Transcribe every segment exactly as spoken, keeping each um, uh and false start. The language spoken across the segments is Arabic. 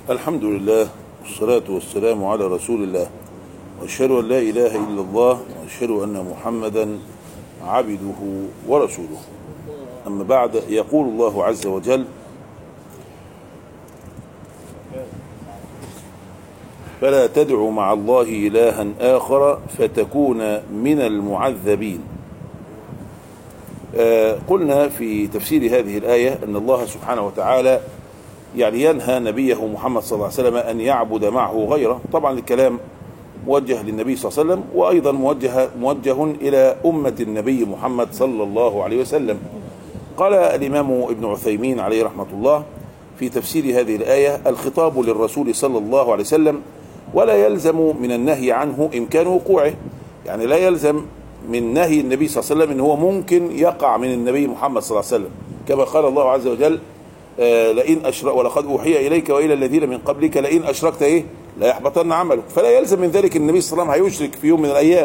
الحمد لله والصلاة والسلام على رسول الله، وأشهد أن لا إله إلا الله، وأشهد أن محمدا عبده ورسوله. أما بعد، يقول الله عز وجل: فلا تدع مع الله إلها آخر فتكون من المعذبين. آه قلنا في تفسير هذه الآية أن الله سبحانه وتعالى يعني ينهى نبيه محمد صلى الله عليه وسلم أن يعبد معه غيره. طبعا الكلام موجه للنبي صلى الله عليه وسلم، وأيضا موجه, موجه إلى أمة النبي محمد صلى الله عليه وسلم. قال الإمام ابن عثيمين عليه رحمة الله في تفسير هذه الآية: الخطاب للرسول صلى الله عليه وسلم، ولا يلزم من النهي عنه إمكان وقوعه. يعني لا يلزم من نهي النبي صلى الله عليه وسلم إن هو ممكن يقع من النبي محمد صلى الله عليه وسلم، كما قال الله عز وجل: آه لئن أشرك ولقد أوحي إليك وإلى الذين من قبلك لئن أشركت إيه لا يحبطن عملك. فلا يلزم من ذلك النبي صلى الله عليه وسلم هيشرك في يوم من الأيام.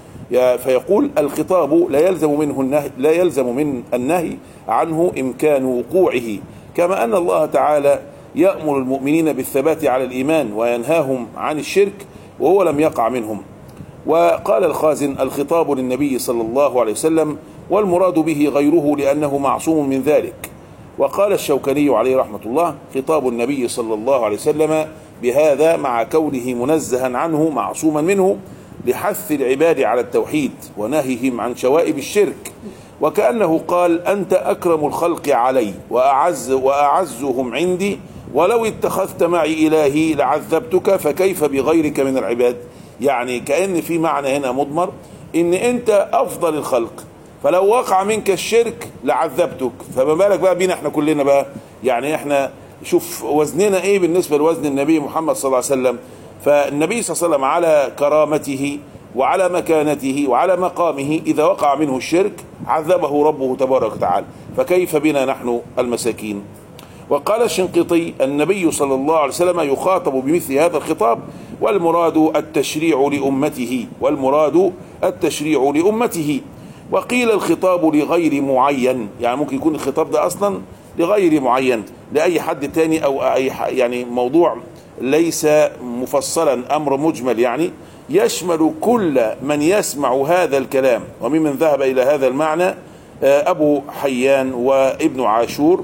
فيقول: الخطاب لا يلزم منه النهي لا يلزم من النهي عنه إمكان وقوعه، كما أن الله تعالى يأمر المؤمنين بالثبات على الإيمان وينهاهم عن الشرك وهو لم يقع منهم. وقال الخازن: الخطاب للنبي صلى الله عليه وسلم، والمراد به غيره لأنه معصوم من ذلك. وقال الشوكاني عليه رحمة الله: خطاب النبي صلى الله عليه وسلم بهذا مع كونه منزها عنه معصوما منه، لحث العباد على التوحيد ونهيهم عن شوائب الشرك، وكأنه قال: أنت أكرم الخلق علي وأعز وأعزهم عندي، ولو اتخذت معي إلهي لعذبتك فكيف بغيرك من العباد. يعني كأن في معنى هنا مضمر إن أنت أفضل الخلق، فلو وقع منك الشرك لعذبتك، فما بالك بقى بينا احنا كلنا بقى. يعني احنا شوف وزننا ايه بالنسبة لوزن النبي محمد صلى الله عليه وسلم. فالنبي صلى الله عليه وسلم على كرامته وعلى مكانته وعلى مقامه، إذا وقع منه الشرك عذبه ربه تبارك وتعالى، فكيف بنا نحن المساكين. وقال الشنقيطي: النبي صلى الله عليه وسلم يخاطب بمثل هذا الخطاب، والمراد التشريع لأمته والمراد التشريع لأمته. وقيل الخطاب لغير معين، يعني ممكن يكون الخطاب ده أصلا لغير معين، لأي حد تاني أو أي يعني موضوع ليس مفصلا، أمر مجمل يعني يشمل كل من يسمع هذا الكلام. وممن ذهب إلى هذا المعنى أبو حيان وابن عاشور.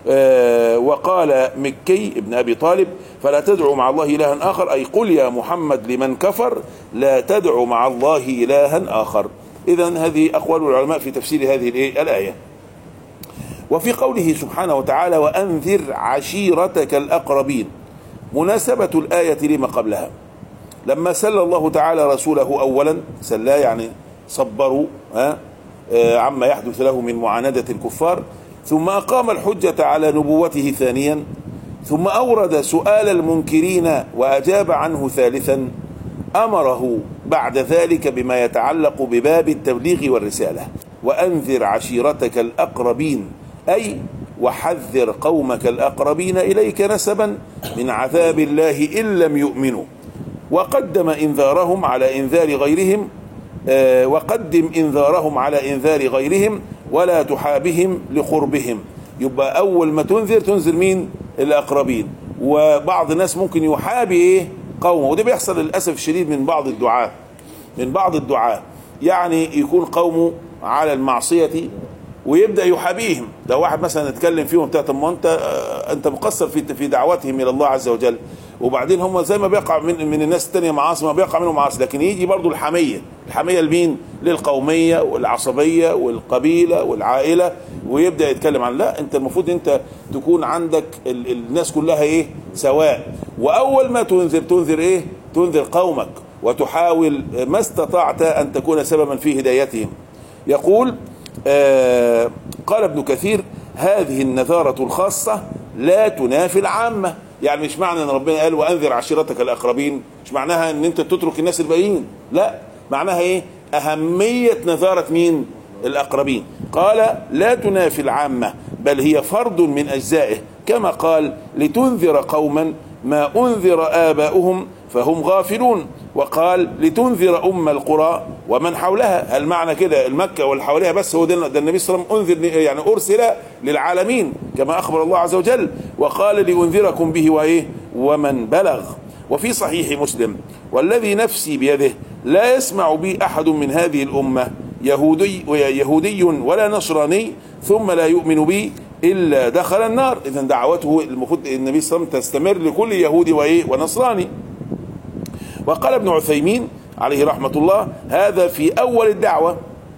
وقال مكي ابن أبي طالب: فلا تدعو مع الله إلها آخر، أي قل يا محمد لمن كفر لا تدعو مع الله إلها آخر. إذن هذه أقوال العلماء في تفسير هذه الآية. وفي قوله سبحانه وتعالى: وأنذر عشيرتك الأقربين، مناسبة الآية لما قبلها. لما سل الله تعالى رسوله أولا، سلا يعني صبروا ها عما يحدث له من معاندة الكفار، ثم أقام الحجة على نبوته ثانيا، ثم أورد سؤال المنكرين وأجاب عنه ثالثا، أمره بعد ذلك بما يتعلق بباب التبليغ والرسالة. وأنذر عشيرتك الأقربين، أي وحذر قومك الأقربين إليك نسبا من عذاب الله إن لم يؤمنوا. وقدم إنذارهم على إنذار غيرهم آه وقدم إنذارهم على إنذار غيرهم ولا تحابهم لقربهم. يبقى أول ما تنذر تنذر مين؟ الأقربين. وبعض الناس ممكن يحابي إيه؟ قومه، وده بيحصل للأسف الشديد من بعض الدعاة من بعض الدعاة يعني يكون قومه على المعصية ويبدأ يحابيهم. لو واحد مثلا يتكلم فيهم بتاع، طب ما انت انت مقصر في في دعوتهم الى الله عز وجل، وبعدين هم زي ما بيقع من من الناس التانية معاصي ما بيقع منهم معاصي، لكن يجي برضو الحمية الحمية لمين؟ للقومية والعصبية والقبيلة والعائلة، ويبدأ يتكلم عن لا، انت المفروض انت تكون عندك ال الناس كلها ايه؟ سواء. واول ما تنذر تنذر ايه؟ تنذر قومك، وتحاول ما استطعت ان تكون سببا في هدايتهم. يقول آه قال ابن كثير: هذه النذارة الخاصة لا تنافي العامة. يعني مش معنى ان ربنا قال وانذر عشيرتك الاقربين مش معناها ان انت تترك الناس الباقيين، لا، معناها ايه؟ اهمية نذارة مين؟ الاقربين. قال: لا تنافي العامة، بل هي فرد من اجزائه، كما قال: لتنذر قوما ما انذر آباؤهم فهم غافلون. وقال: لتنذر أم القرى ومن حولها. هل معنى كده المكة واللي حواليها بس؟ هو ده, ده النبي صلى الله عليه وسلم أنذر، يعني أرسل للعالمين كما أخبر الله عز وجل. وقال: لأنذركم به وإيه ومن بلغ. وفي صحيح مسلم: والذي نفسي بيده لا يسمع بي أحد من هذه الأمة يهودي, يهودي ولا نصراني ثم لا يؤمن بي إلا دخل النار. إذن دعوته المفروض النبي صلى الله عليه وسلم تستمر لكل يهودي وإيه ونصراني. وقال ابن عثيمين عليه رحمة الله: هذا في أول الدعوة،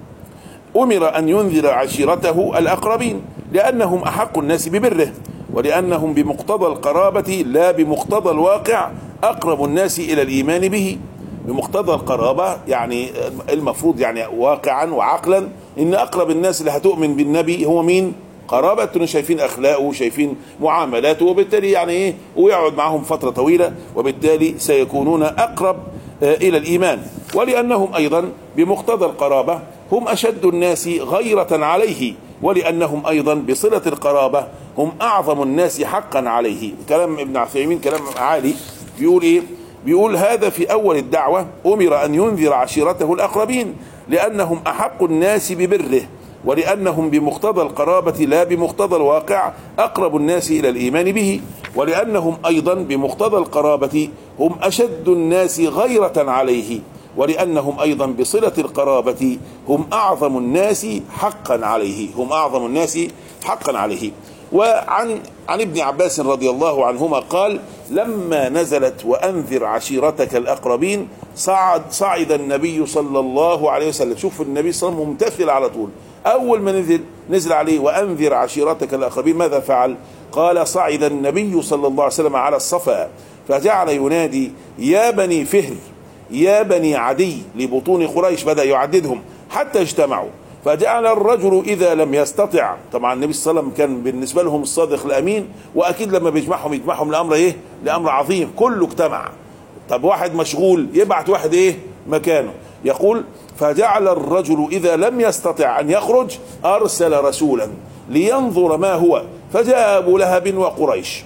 أمر أن ينذر عشيرته الأقربين لأنهم أحق الناس ببره، ولأنهم بمقتضى القرابة لا بمقتضى الواقع أقرب الناس إلى الإيمان به. بمقتضى القرابة يعني المفروض يعني واقعا وعقلا إن أقرب الناس اللي هتؤمن بالنبي هو مين؟ قرابة، شايفين أخلاقه، شايفين معاملاته، وبالتالي يعني إيه ويقعد معهم فترة طويلة، وبالتالي سيكونون أقرب إلى الإيمان. ولأنهم أيضا بمقتضى القرابة هم أشد الناس غيرة عليه، ولأنهم أيضا بصلة القرابة هم أعظم الناس حقا عليه. كلام ابن عثيمين كلام عالي. بيقول إيه؟ بيقول: هذا في أول الدعوة، أمر أن ينذر عشيرته الأقربين لأنهم أحق الناس ببره، ولأنهم بمقتضى القرابة لا بمقتضى الواقع أقرب الناس إلى الإيمان به، ولأنهم أيضا بمقتضى القرابة هم أشد الناس غيرة عليه، ولأنهم أيضا بصلة القرابة هم أعظم الناس حقا عليه هم أعظم الناس حقا عليه. وعن عن ابن عباس رضي الله عنهما قال: لما نزلت وأنذر عشيرتك الأقربين صعد صعد النبي صلى الله عليه وسلم. شوف النبي صلى الله عليه وسلم ممتثل على طول. أول ما نزل نزل عليه وأنذر عشيرتك الأقربين ماذا فعل؟ قال: صعد النبي صلى الله عليه وسلم على الصفا فجعل ينادي: يا بني فهر، يا بني عدي، لبطون قريش، بدأ يعددهم حتى اجتمعوا. فجعل الرجل إذا لم يستطع، طبعا النبي صلى الله عليه وسلم كان بالنسبة لهم الصادق الأمين، وأكيد لما بيجمعهم يجمعهم لأمر إيه؟ لأمر عظيم، كله اجتمع. طب واحد مشغول يبعت واحد إيه مكانه. يقول: فجعل الرجل إذا لم يستطع أن يخرج أرسل رسولا لينظر ما هو، فجاء أبو لهب وقريش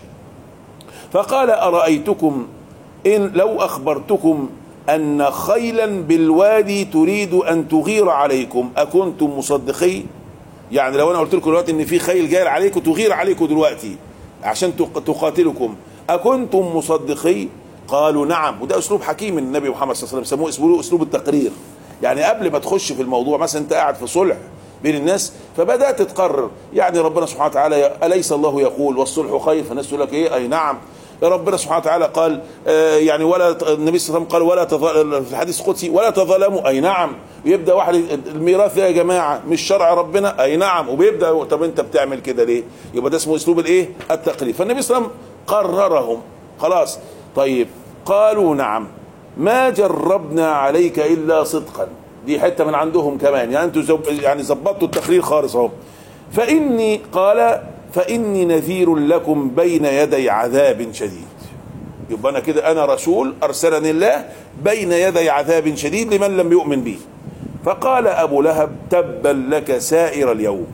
فقال: أرأيتكم إن لو أخبرتكم أن خيلا بالوادي تريد أن تغير عليكم أكنتم مصدقي؟ يعني لو أنا قلت لكم دلوقتي إن في خيل جاي عليكم تغير عليكم دلوقتي عشان تقاتلكم أكنتم مصدقي؟ قالوا: نعم. وده أسلوب حكيم من النبي محمد صلى الله عليه وسلم، سموه أسلوب التقرير. يعني قبل ما تخش في الموضوع، مثلا أنت قاعد في صلح بين الناس فبدأت تقرر، يعني ربنا سبحانه وتعالى أليس الله يقول والصلح خير؟ فالناس تقول لك إيه؟ أي نعم. ربنا سبحانه وتعالى قال آه يعني ولا النبي صلى الله عليه وسلم قال ولا تظل في الحديث القدسي ولا تظلموا، أي نعم. ويبدأ واحد الميراث يا جماعة مش شرع ربنا، أي نعم. وبيبدأ طب أنت بتعمل كده ليه؟ يبقى ده اسمه أسلوب الإيه؟ التقرير. فالنبي صلى الله عليه وسلم قررهم خلاص. طيب قالوا: نعم ما جربنا عليك إلا صدقا. دي حتة من عندهم كمان، يعني أنتوا زب يعني زبطوا التقرير خالص اهو. فإني قال فإني نذير لكم بين يدي عذاب شديد. يبقى أنا كده أنا رسول أرسلني الله بين يدي عذاب شديد لمن لم يؤمن بي. فقال أبو لهب: تبا لك سائر اليوم،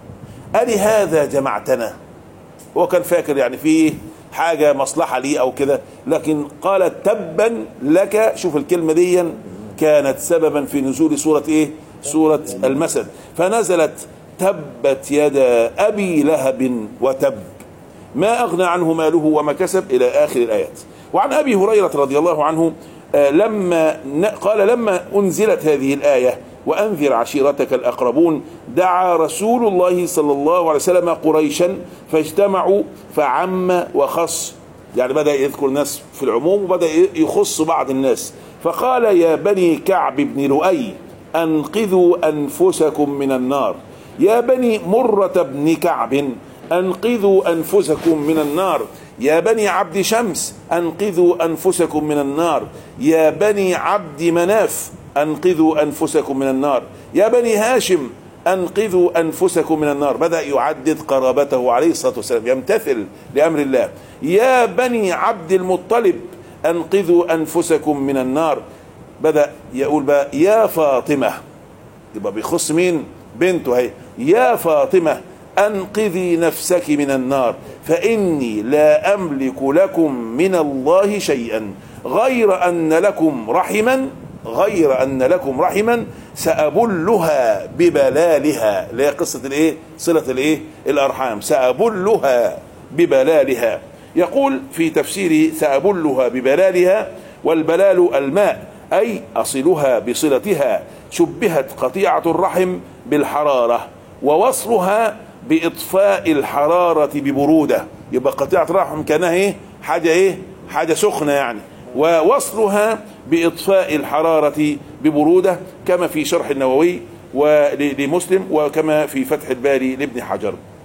ألهذا جمعتنا؟ هو كان فاكر يعني فيه حاجة مصلحة لي أو كده، لكن قال تبا لك. شوف الكلمة دي كانت سببا في نزول سورة إيه؟ سورة المسد. فنزلت: تبت يدا أبي لهب وتب ما أغنى عنه ماله وما كسب، إلى آخر الآيات. وعن أبي هريرة رضي الله عنه آه لما قال: لما أنزلت هذه الآية وأنذر عشيرتك الأقربون دعا رسول الله صلى الله عليه وسلم قريشا فاجتمعوا فعم وخص، يعني بدأ يذكر الناس في العموم وبدأ يخص بعض الناس. فقال: يا بني كعب بن لؤي أنقذوا أنفسكم من النار، يا بني مرة بن كعب أنقذوا أنفسكم من النار، يا بني عبد شمس أنقذوا أنفسكم من النار، يا بني عبد مناف أنقذوا أنفسكم من النار، يا بني هاشم أنقذوا أنفسكم من النار. بدأ يعدد قرابته عليه الصلاة والسلام، يمتثل لأمر الله. يا بني عبد المطلب أنقذوا أنفسكم من النار. بدأ يقول بقى: يا فاطمة، يبقى بيخص مين؟ بنته هي. يا فاطمة أنقذي نفسك من النار فإني لا أملك لكم من الله شيئا غير أن لكم رحما غير أن لكم رحما سأبلها ببلالها، اللي هي قصة الإيه؟ صلة الإيه؟ الأرحام. سأبلها ببلالها. يقول في تفسيره: سأبلها ببلالها، والبلال الماء أي أصلها بصلتها، شبهت قطيعة الرحم بالحرارة، ووصلها بإطفاء الحرارة ببرودة. يبقى قطيعة الرحم كانها ايه؟ حاجة ايه؟ حاجة سخنة يعني. ووصلها بإطفاء الحرارة ببرودة، كما في شرح النووي ولمسلم، وكما في فتح الباري لابن حجر.